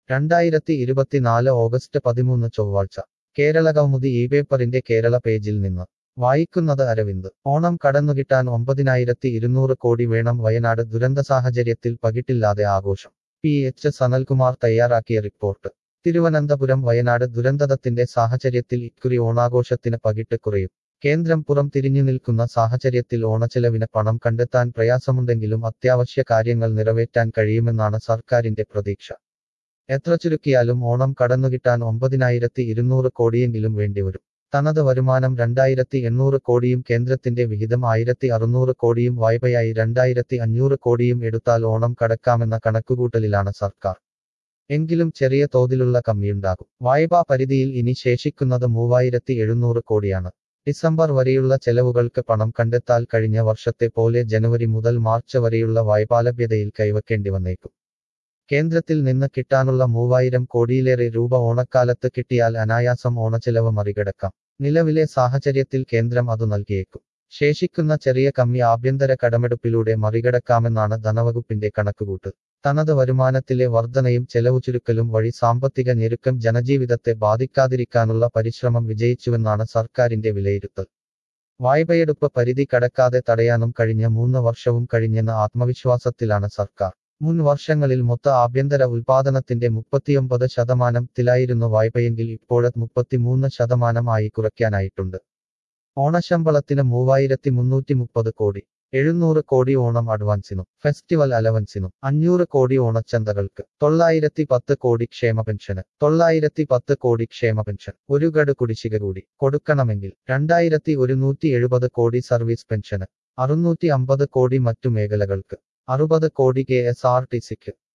2024 August 13 ചൊവ്വാഴ്ച കേരളകൗമുദി പേപ്പറിന്റെ കേരള പേജിൽ നിന്ന് വായിക്കുന്നത് അരവിന്ദ്. ഓണം കടന്നുകിട്ടാൻ 9200 കോടി വേണം. വയനാട് ദുരന്ത സാഹചര്യത്തിൽ പകിട്ടില്ലാതെ ആഘോഷം. എച്ച് സനൽകുമാർ തയ്യാറാക്കിയ റിപ്പോർട്ട്. തിരുവനന്തപുരം. വയനാട് ദുരന്തത്തിന്റെ സാഹചര്യത്തിൽ ഇക്കുറി ഓണാഘോഷത്തിന് പകിട്ട് കുറയും. കേന്ദ്രം പുറം തിരിഞ്ഞു നിൽക്കുന്ന സാഹചര്യത്തിൽ ഓണച്ചെലവിന് പണം കണ്ടെത്താൻ പ്രയാസമുണ്ടെങ്കിലും അത്യാവശ്യ കാര്യങ്ങൾ നിറവേറ്റാൻ കഴിയുമെന്നാണ് സർക്കാരിന്റെ പ്രതീക്ഷ. എത്ര ചുരുക്കിയാലും ഓണം കടന്നുകിട്ടാൻ 9200 കോടിയെങ്കിലും വേണ്ടിവരും. തനത് വരുമാനം 2800 കോടിയും കേന്ദ്രത്തിന്റെ വിഹിതം 1600 കോടിയും വായ്പയായി 2500 കോടിയും എടുത്താൽ ഓണം കടക്കാമെന്ന കണക്കുകൂട്ടലിലാണ് സർക്കാർ. എങ്കിലും ചെറിയ തോതിലുള്ള കമ്മിയുണ്ടാകും. വായ്പാ പരിധിയിൽ ഇനി ശേഷിക്കുന്നത് 3700 കോടിയാണ്. ഡിസംബർ വരെയുള്ള ചെലവുകൾക്ക് പണം കണ്ടെത്താൽ കഴിഞ്ഞ വർഷത്തെ പോലെ ജനുവരി മുതൽ മാർച്ച് വരെയുള്ള വായ്പാലഭ്യതയിൽ കൈവയ്ക്കേണ്ടി വന്നേക്കും. കേന്ദ്രത്തിൽ നിന്ന് കിട്ടാനുള്ള 3000 കോടിയിലേറെ രൂപ ഓണക്കാലത്ത് കിട്ടിയാൽ അനായാസം ഓണച്ചെലവ് മറികടക്കാം. നിലവിലെ സാഹചര്യത്തിൽ കേന്ദ്രം അതു നൽകിയേക്കും. ശേഷിക്കുന്ന ചെറിയ കമ്മി ആഭ്യന്തര കടമെടുപ്പിലൂടെ മറികടക്കാമെന്നാണ് ധനവകുപ്പിന്റെ കണക്കുകൂട്ട്. തനത് വരുമാനത്തിലെ വർധനയും ചെലവു ചുരുക്കലും വഴി സാമ്പത്തിക ഞെരുക്കം ജനജീവിതത്തെ ബാധിക്കാതിരിക്കാനുള്ള പരിശ്രമം വിജയിച്ചുവെന്നാണ് സർക്കാരിന്റെ വിലയിരുത്തൽ. വായ്പയെടുപ്പ് പരിധി കടക്കാതെ തടയാനും കഴിഞ്ഞ 3 വർഷവും കഴിഞ്ഞെന്ന ആത്മവിശ്വാസത്തിലാണ് സർക്കാർ. മുൻ വർഷങ്ങളിൽ മൊത്ത ആഭ്യന്തര ഉൽപാദനത്തിന്റെ 39%-ത്തിലായിരുന്നു വായ്പയെങ്കിൽ ഇപ്പോഴത് 33% ആയി കുറയ്ക്കാനായിട്ടുണ്ട്. ഓണശമ്പളത്തിന് 3330 കോടി. 700 കോടി ഓണം അഡ്വാൻസിനും ഫെസ്റ്റിവൽ അലവൻസിനും. 500 കോടി ഓണച്ചന്തകൾക്ക്. 910 കോടി ക്ഷേമ പെൻഷന്. 910 കോടി ക്ഷേമ പെൻഷൻ. ഒരു ഗഡു കുടിശ്ശിക കൂടി കൊടുക്കണമെങ്കിൽ 2170 കോടി സർവീസ് പെൻഷന്. 650 കോടി മറ്റു മേഖലകൾക്ക്. 60 കോടി KSRTCക്ക്.